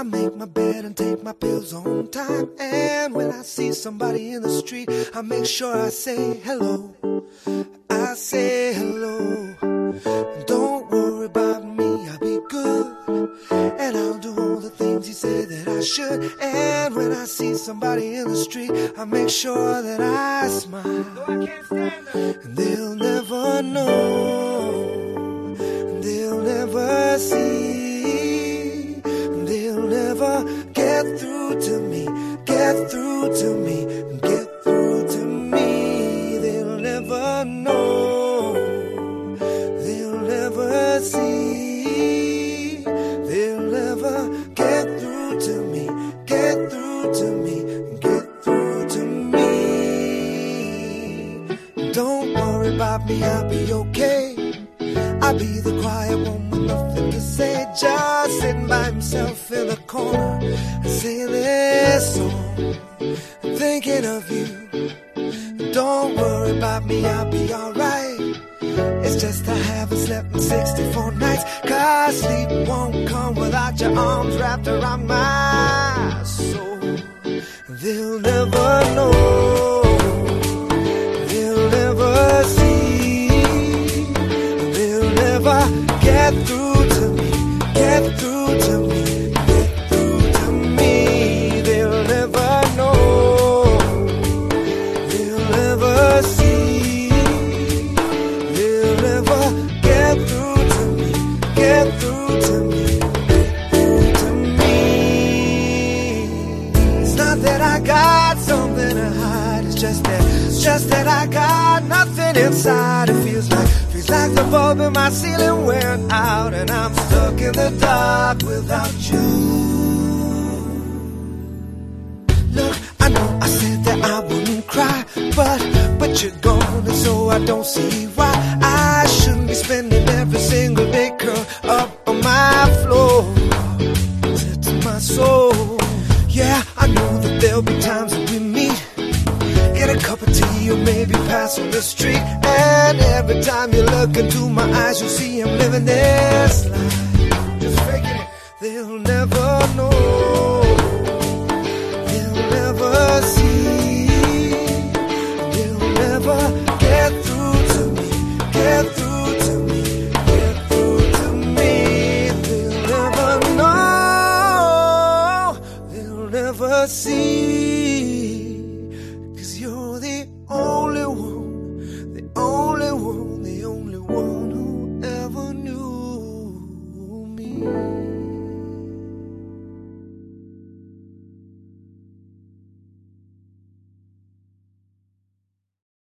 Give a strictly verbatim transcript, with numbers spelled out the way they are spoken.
I make my bed and take my pills on time. And when I see somebody in the street, I make sure I say hello. I say hello. Don't worry about me, I'll be good. And I'll do all the things he said that I should. And when I see somebody in the street, I make sure that I smile. And they'll never know, they'll never see, they'll never get through to me, get through to me, get through to me. They'll never know, they'll never see, they'll never get through to me, get through to me, get through to me. Don't worry about me, I'll be okay. I'll be the quiet one with nothing to say, just sitting by himself in the corner and singing this song, thinking of you. Don't worry about me, I'll be alright. It's just I haven't slept in sixty-four nights, 'cause sleep won't come without your arms wrapped around my soul. They'll never know, they'll never see, they'll never get through to me, get through to me, get through to me. They'll never know, they'll never see, they'll never get through to me, get through to me, get through to me. It's not that I got something to hide, it's just that, it's just that I got nothing inside. It feels like, feels like the bulb in my ceiling wearing out, and I'm stuck in the dark without you. Look, I know I said that I wouldn't cry, but, but you're gone, and so I don't see why I shouldn't be spending every single day curled up on my floor, to my soul. Yeah, I know that there'll be times that we meet, get a cup of tea or maybe pass on the street, and every time you look into my eyes, you'll see I'm living this life.